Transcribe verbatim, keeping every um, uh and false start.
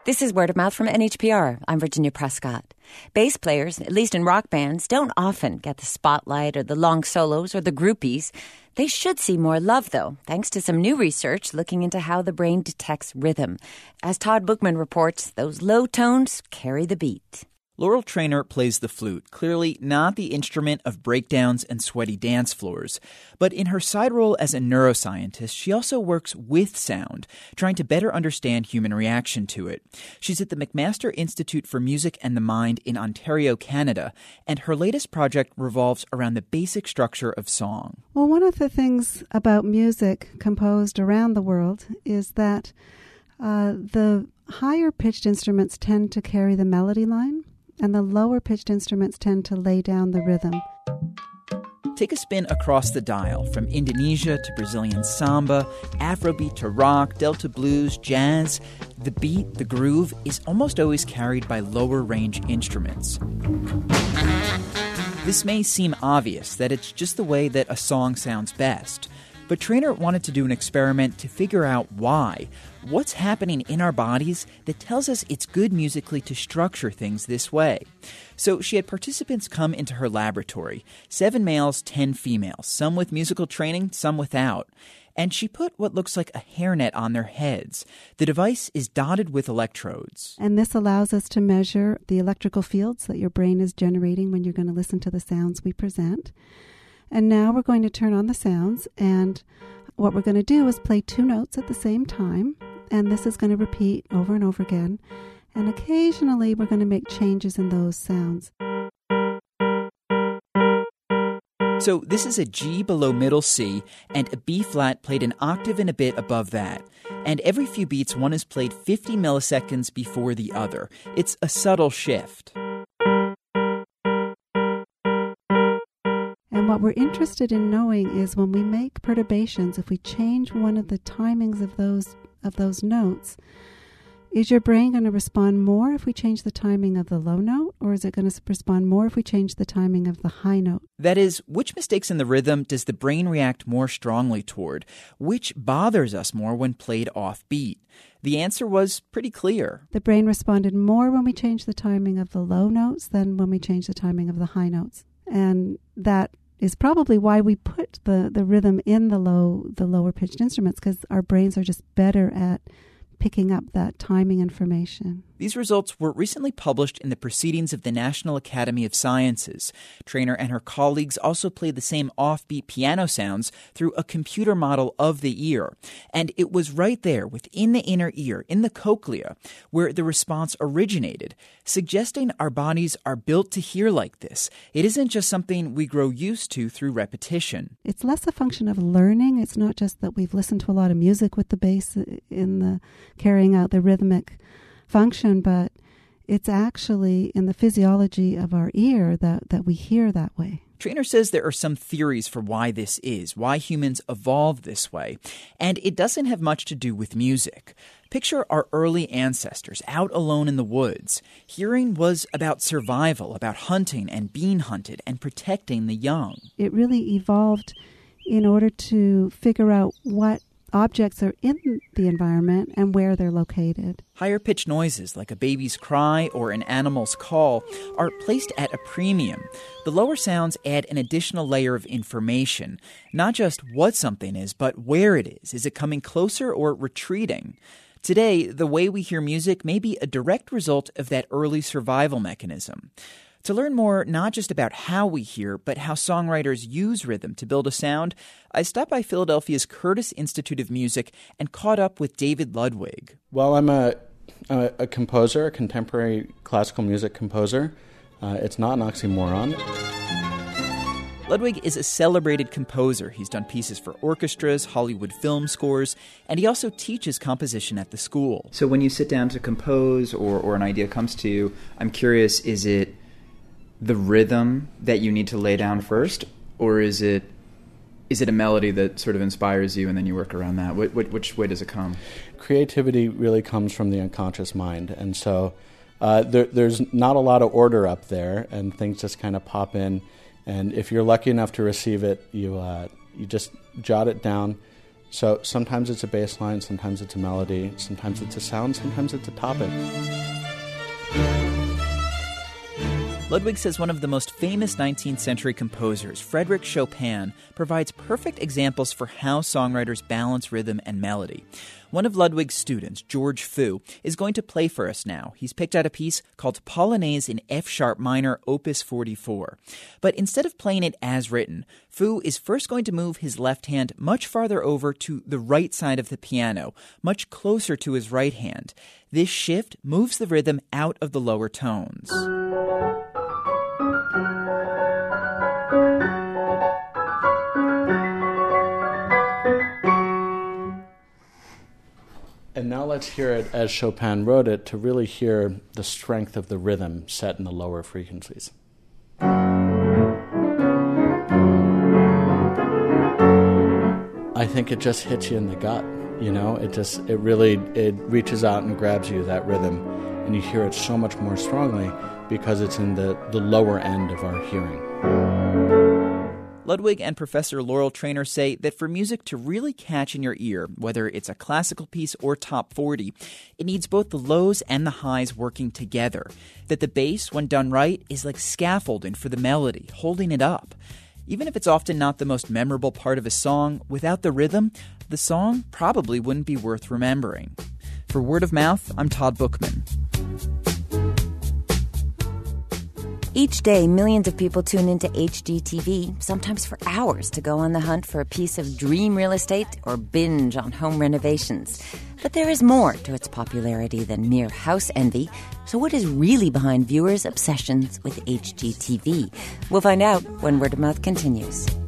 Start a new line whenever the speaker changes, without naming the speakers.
This is Word of Mouth from N H P R. I'm Virginia Prescott. Bass players, at least in rock bands, don't often get the spotlight or the long solos or the groupies. They should see more love, though, thanks to some new research looking into how the brain detects rhythm. As Todd Bookman reports, those low tones carry the beat.
Laurel Trainer plays the flute, clearly not the instrument of breakdowns and sweaty dance floors. But in her side role as a neuroscientist, she also works with sound, trying to better understand human reaction to it. She's at the McMaster Institute for Music and the Mind in Ontario, Canada, and her latest project revolves around the basic structure of song.
Well, one of the things about music composed around the world is that uh, the higher-pitched instruments tend to carry the melody line, and the lower-pitched instruments tend to lay down the rhythm.
Take a spin across the dial, from Indonesia to Brazilian samba, Afrobeat to rock, Delta blues, jazz. The beat, the groove, is almost always carried by lower-range instruments. This may seem obvious, that it's just the way that a song sounds best. But Trainer wanted to do an experiment to figure out why. What's happening in our bodies that tells us it's good musically to structure things this way? So she had participants come into her laboratory, seven males, ten females, some with musical training, some without. And she put what looks like a hairnet on their heads. The device is dotted with electrodes.
And this allows us to measure the electrical fields that your brain is generating when you're going to listen to the sounds we present. And now we're going to turn on the sounds, and what we're going to do is play two notes at the same time, and this is going to repeat over and over again, and occasionally we're going to make changes in those sounds.
So this is a G below middle C, and a B flat played an octave and a bit above that. And every few beats, one is played fifty milliseconds before the other. It's a subtle shift.
And what we're interested in knowing is when we make perturbations, if we change one of the timings of those of those notes, is your brain going to respond more if we change the timing of the low note, or is it going to respond more if we change the timing of the high note?
That is, which mistakes in the rhythm does the brain react more strongly toward? Which bothers us more when played off beat? The answer was pretty clear.
The brain responded more when we changed the timing of the low notes than when we changed the timing of the high notes. And that is probably why we put the, the rhythm in the low the lower pitched instruments, because our brains are just better at picking up that timing information.
These results were recently published in the Proceedings of the National Academy of Sciences. Trainer and her colleagues also played the same offbeat piano sounds through a computer model of the ear. And it was right there, within the inner ear, in the cochlea, where the response originated, suggesting our bodies are built to hear like this. It isn't just something we grow used to through repetition.
It's less a function of learning. It's not just that we've listened to a lot of music with the bass in the carrying out the rhythmic function, but it's actually in the physiology of our ear that, that we hear that way.
Trainer says there are some theories for why this is, why humans evolved this way, and it doesn't have much to do with music. Picture our early ancestors out alone in the woods. Hearing was about survival, about hunting and being hunted and protecting the young.
It really evolved in order to figure out what objects are in the environment and where they're located.
Higher-pitched noises like a baby's cry or an animal's call are placed at a premium. The lower sounds add an additional layer of information, not just what something is, but where it is. Is it coming closer or retreating? Today, the way we hear music may be a direct result of that early survival mechanism. To learn more, not just about how we hear, but how songwriters use rhythm to build a sound, I stopped by Philadelphia's Curtis Institute of Music and caught up with David Ludwig.
Well, I'm a, a, a composer, a contemporary classical music composer. Uh, it's not an oxymoron.
Ludwig is a celebrated composer. He's done pieces for orchestras, Hollywood film scores, and he also teaches composition at the school.
So when you sit down to compose or, or an idea comes to you, I'm curious, is it the rhythm that you need to lay down first, or is it is it a melody that sort of inspires you and then you work around that? Which, which way does it come?
Creativity really comes from the unconscious mind, and so uh, there, there's not a lot of order up there, and things just kind of pop in. And if you're lucky enough to receive it, you uh, you just jot it down, So sometimes it's a bass line, sometimes it's a melody, sometimes it's a sound, sometimes it's a topic.
Ludwig says one of the most famous nineteenth century composers, Frédéric Chopin, provides perfect examples for how songwriters balance rhythm and melody. One of Ludwig's students, George Fu, is going to play for us now. He's picked out a piece called Polonaise in F-sharp minor, opus forty-four. But instead of playing it as written, Fu is first going to move his left hand much farther over to the right side of the piano, much closer to his right hand. This shift moves the rhythm out of the lower tones.
And now let's hear it as Chopin wrote it to really hear the strength of the rhythm set in the lower frequencies. I think it just hits you in the gut, you know? It just, it really, it reaches out and grabs you, that rhythm, and you hear it so much more strongly because it's in the, the lower end of our hearing.
Ludwig and Professor Laurel Trainer say that for music to really catch in your ear, whether it's a classical piece or top forty, it needs both the lows and the highs working together. That the bass, when done right, is like scaffolding for the melody, holding it up. Even if it's often not the most memorable part of a song, without the rhythm, the song probably wouldn't be worth remembering. For Word of Mouth, I'm Todd Bookman.
Each day, millions of people tune into H G T V, sometimes for hours, to go on the hunt for a piece of dream real estate or binge on home renovations. But there is more to its popularity than mere house envy. So what is really behind viewers' obsessions with H G T V? We'll find out when Word of Mouth continues.